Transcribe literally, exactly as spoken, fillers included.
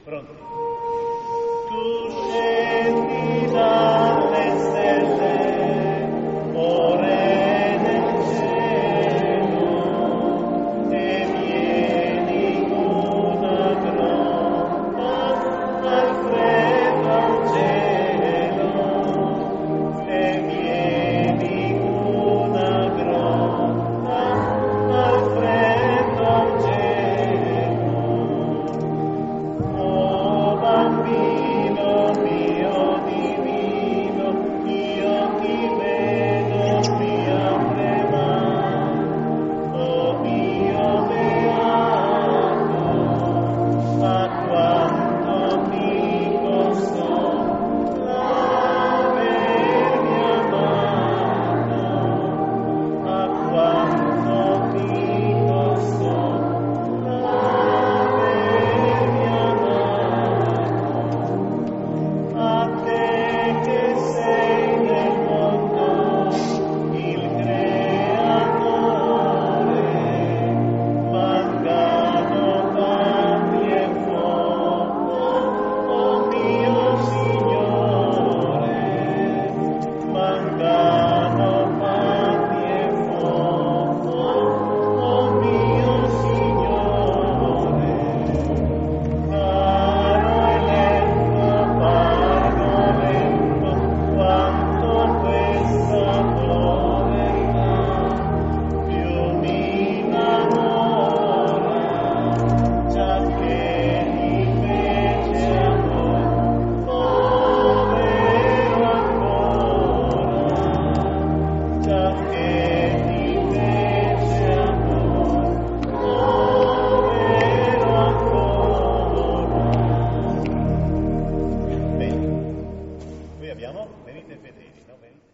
Pronti? Tu scendi dalle stelle, o Re del cielo, e vieni con una grotta al freddo angelo, e vieni con una grotta al freddo angelo. Oh bambino mio divino, io ti vedo qui a tremare, oh mio beato, ma quanto mi costò l'avermi amato, ma quanto mi costò l'avermi amato, a te che sei del mondo il creatore, mancano panni e fuoco, oh mio Signore, mancano panni e fuoco, oh mio Signore. Caro e lento, pargo lento, quanto questa povertà più mi innamora, già che mi fece amor, povero ancora, già che mi fece amor, povero ancora. Bene, qui abbiamo venite fedeli, no? Venite.